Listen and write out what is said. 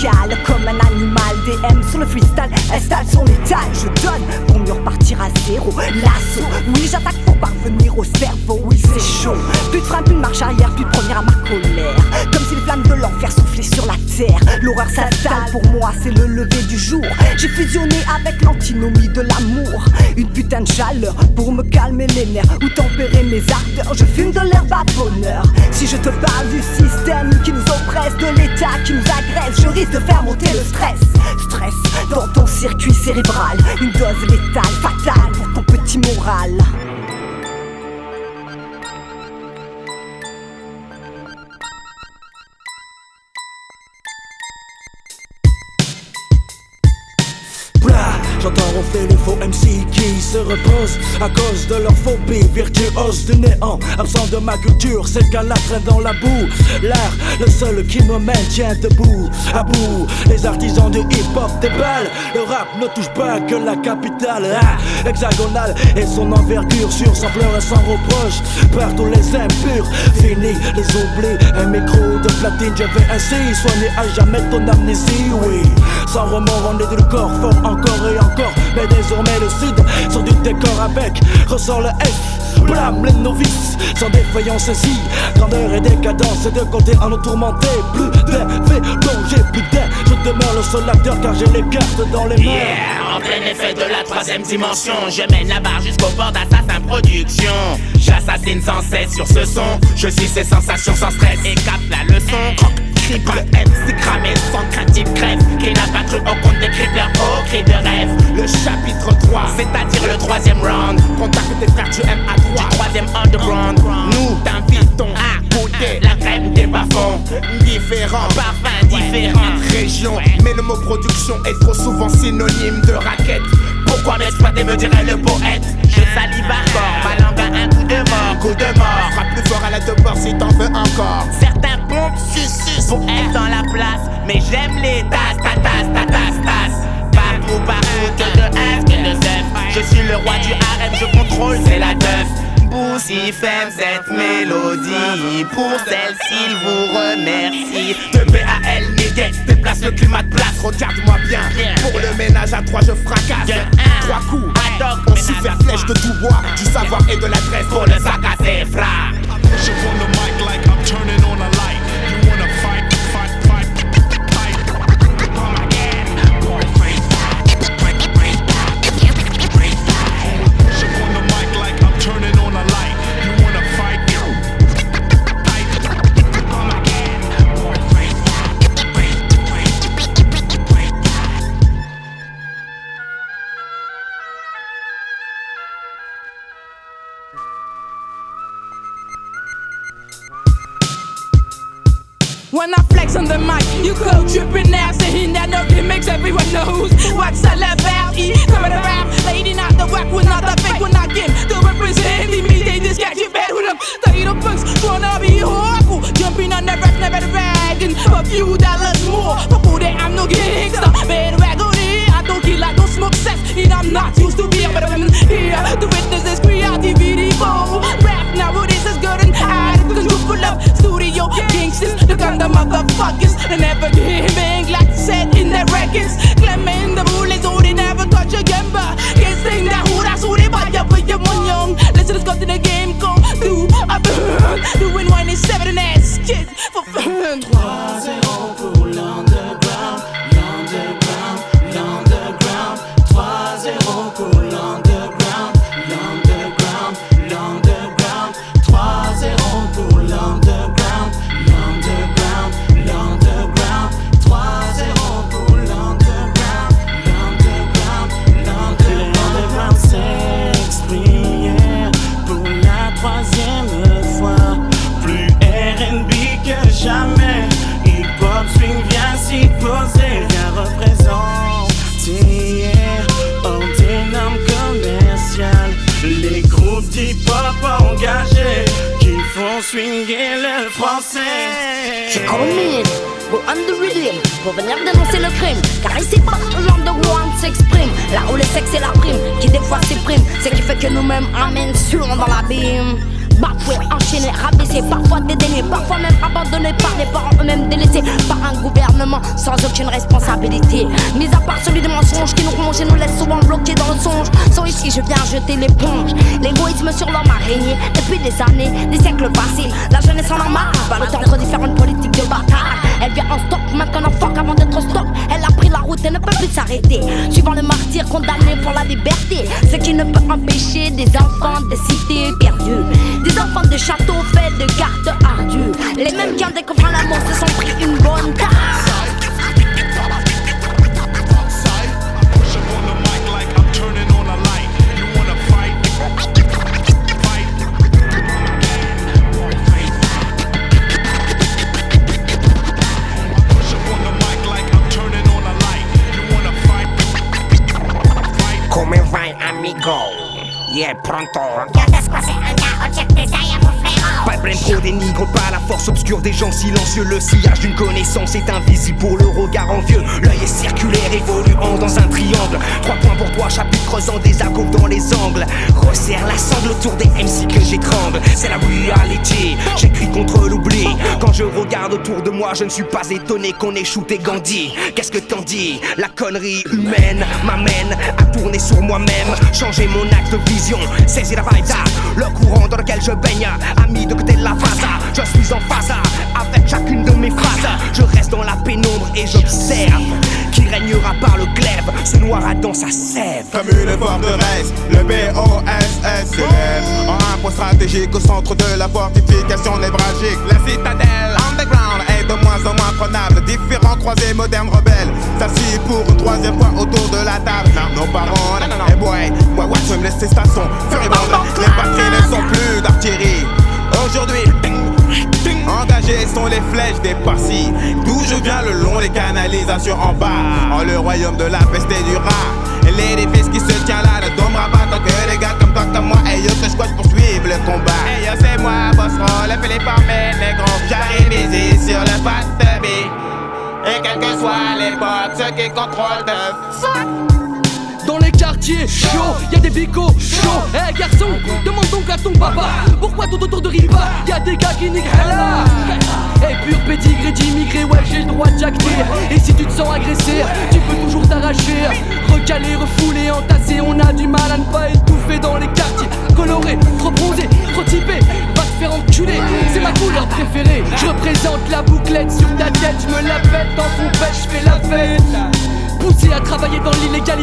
verticale comme un animal. DM sur le freestyle, installe son étal. Je donne pour mieux repartir à zéro. L'assaut, oui j'attaque pour parvenir au cerveau. Oui c'est chaud, puis de frein, puis de marche arrière, puis de première à ma colère. Comme si les flammes de l'enfer soufflaient sur la terre. L'horreur s'installe, pour moi c'est le lever du jour. J'ai fusionné avec l'antinomie de l'amour. Une putain de chaleur pour me calmer les nerfs ou tempérer mes ardeurs. Je fume de l'herbe à bonheur. Si je te parle du système qui nous oppresse, de l'état qui nous agresse, je risque de faire monter le stress. Stress dans ton circuit cérébral, une dose létale, fatale pour ton petit moral. J'entends ronfler les faux MC qui se reposent à cause de leur phobie virtuose du néant. Absent de ma culture, ces gars-là traînent dans la boue. L'art, le seul qui me maintient debout. À bout, les artisans du hip-hop déballent. Le rap ne touche pas que la capitale. Hexagonale et son envergure sur sans pleurs et sans reproche. Partout les impurs, fini les oublis. Un micro de platine, je vais ainsi soigner à jamais ton amnésie. Oui, sans remords, on est du corps fort encore et encore. Mais désormais le sud sur du décor avec ressort le F, blâme les novices sans défaillance ainsi. Grandeur et décadence de côté en nous tourmenter. Plus d'un fait danger, plus d'un. Je demeure le seul acteur car j'ai les cartes dans les mains. Yeah, en plein effet de la troisième dimension, je mène la barre jusqu'au bord d'Assassin Production. J'assassine sans cesse sur ce son. Je suis ces sensations sans stress et capte la leçon. Crible M, c'est cramé, sans craintif crève. Qui n'a pas cru au compte des cribleurs, au cri de rêve. Le chapitre 3, c'est-à-dire le troisième round. Contacte tes frères du MA3, du troisième underground. Nous t'invitons à goûter la crème des bas-fonds. Différents parfums, différentes régions. Mais le mot production est trop souvent synonyme de raquette. Pourquoi m'exploiter, me dirait le poète. Je salive encore, ma langue a un coup de mort. Coup de mort, frappe plus fort à la de bord si t'en veux encore. Certains pompes sucent pour être dans la place. Mais j'aime les tasses, tasses. Partout, que de S, que de Z. Je suis le roi du harem, je contrôle, c'est la teuf. Boussi femme cette mélodie. Pour celle-ci, vous remercie. De BAL, Niguet, déplace le climat de place. Regarde-moi bien, pour le ménage à 3 je fracasse. 3 coups, on super flèche de tout bois. Du savoir et de l'adresse pour le sac à ses frères. Push up on the mic like I'm turning on a light. You wanna fight. Come again, boyfriend. Push up on the mic like I'm turning on a light. You wanna fight. Come again, boyfriend. When I flex on the mic, you go tripping now, saying that no gimmicks, everyone knows what's all about. Coming around, lady, not the whack, with not the fake, when I get to represent me, they just got you bad with them. Tired of punks, wanna be horrible, jumping on the rap, never dragging a few dollars more. For who that I'm no gangster, better rag on it. I don't kill, I don't smoke sex, and I'm not used to being, but I'm here to witness this creativity. Rap nowadays is good and hard, cause you pull up studio gangsters, the kind of motherfuckers, and never giving like said in their records. Claiming the bullets, oh they never touch a gamba. Can't sing that who that's who they buy up with your one young. Let's go to the game, go do a burn. Doing 187 and ass kids for fun. 3-0 pour l'underground, l'underground, l'underground. 3-0 pour l'underground, l'underground, l'underground. 3-0 pour l'underground, l'underground, l'underground. 3-0 pour l'underground, l'underground, l'underground. L'underground s'exprime pour la 3e fois. Plus R&B que jamais. Hip-hop swing vient s'y poser, vient représenter hors des normes commerciales. Les groupes d'hip-hop engagés qui font swinguer le français. C'est comme mine, go on the rhythm, pour venir dénoncer le crime. Car ici partout l'underground s'exprime. Là où le sexe et la prime, qui des fois s'exprime, c'est qui fait que nous-mêmes amènent sur dans l'abîme. bafoués, enchaînés, rabaissés, parfois dédaignés, parfois même abandonnés par les parents eux-mêmes, délaissés par un gouvernement sans aucune responsabilité. Mis à part celui des mensonges qui nous rongent et nous laissent souvent bloqués dans le songe. Sans ici je viens jeter l'éponge. L'égoïsme sur l'homme a régné depuis des années, des siècles passés. La jeunesse en a marre, ballottée entre différentes politiques de bâtard. Elle vient en stock, maintenant fuck avant d'être stop. Elle a pris la route et ne peut plus s'arrêter. Suivant le martyr condamné pour la liberté, ce qui ne peut empêcher des enfants de cités perdues, des enfants de châteaux faits de cartes ardues. Les mêmes qui en découvrant l'amour se sont pris une bonne tasse. Come vai amico? Yeah, pronto. Pas de blême, trop dénigre, pas la force obscure des gens silencieux. Le sillage d'une connaissance est invisible pour le regard envieux. L'œil est circulaire, évoluant dans un triangle. 3 points pour toi, chapitre creusant des alcôves dans les angles. Resserre la sangle autour des MC que j'étrangle. C'est la reality, j'écris contre l'oubli. Quand je regarde autour de moi, je ne suis pas étonné qu'on ait shooté Gandhi. Qu'est-ce que t'en dis? La connerie humaine m'amène à tourner sur moi-même, changer mon axe de vision, saisir la vibe, le courant dans lequel je baigne. Ami de côté de la phase, je suis en phase avec chacune de mes phrases. Je reste dans la pénombre et j'observe qui régnera par le glaive, se noiera dans sa sève. Comme une forteresse, le BOSS s'élève en un point stratégique au centre de la fortification névralgique. La citadelle underground est de moins en moins prenable. Différents croisés modernes rebelles s'assient pour une 3e fois autour de la table. Nos parents, et boy, tu me laisses ces stations furibondes. Les batteries ne sont plus d'artillerie. Aujourd'hui, engagées sont les flèches des parsis. D'où je viens le long des canalisations en bas. En le royaume de la peste et du rat. Et l'édifice qui se tient là ne tombera pas tant que des gars comme toi, comme moi. Et yo, que je poursuivre le combat. Et yo, c'est moi, boss roll, appelé par mes négros. J'arrive ici sur le fast beat. Et quelle que soit l'époque, ceux qui contrôlent de fuck. Dans les quartiers chauds, y'a des bicos chauds. Eh garçon, demande donc à ton papa pourquoi tout autour de Ripa y'a des gars qui niquent là. Eh pur pédigré d'immigré, ouais j'ai le droit de jacter. Et si tu te sens agressé, tu peux toujours t'arracher. Recalé, refoulé, entassé, on a du mal à ne pas étouffer dans les quartiers. Coloré, trop bronzé, trop typé, va te faire enculer. C'est ma couleur préférée, je représente la bouclette sur ta tête. Je me la pète dans ton pet, je fais la fête. Poussé à travailler dans l'illégalité.